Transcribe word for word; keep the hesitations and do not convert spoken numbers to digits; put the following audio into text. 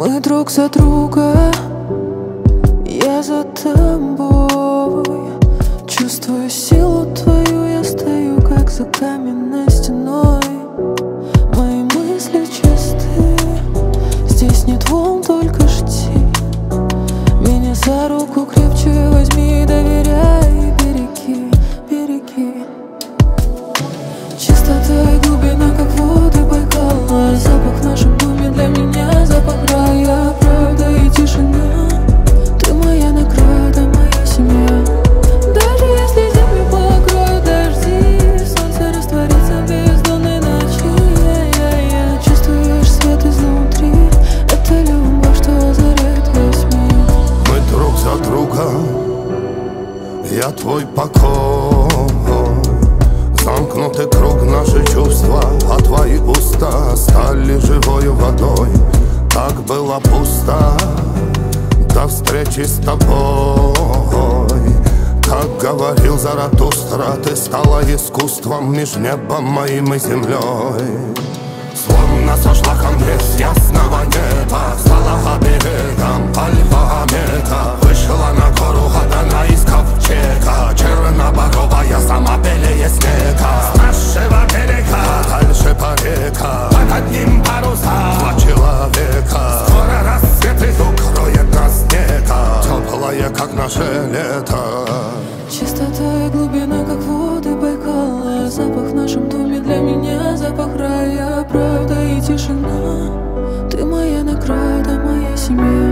Мы друг за друга, я за тобой. Чувствую силу твою, я стою как за каменной стеной. Мои мысли чисты, здесь нет волн, только жди. Меня за руку крепче возьми, доверяй и береги, береги. Чистота и глубина, как воды Байкала. Запах в нашем доме для меня запах рая. Правда и тишина, ты моя награда, моя семья. Даже если землю покроют дожди, солнце растворится в бездонной ночи. Я-я-я. Чувствуешь свет изнутри, это любовь, что озаряет весь мир. Мы друг за другом, я твой покой. Замкнутый круг, наши чувства, а твои уста стали живою водой. Так было пусто до встречи с тобой. Как говорил Заратустра, ты стала искусством меж небом моим и землей. Словно сошла ко мне с ясного неба, стала оберегом по львам мета. Вышла на гору Гадана из ковчега, черноборовая, сама белее снега. С нашего берега, дальше по река, под одним паруса два человека. Скоро рассвет и укроет нас снега, теплое, как наше лето. Чистота и глубина, как воды Байкала. Запах в нашем доме для меня запах рая. Правда и тишина, ты моя награда, моя семья.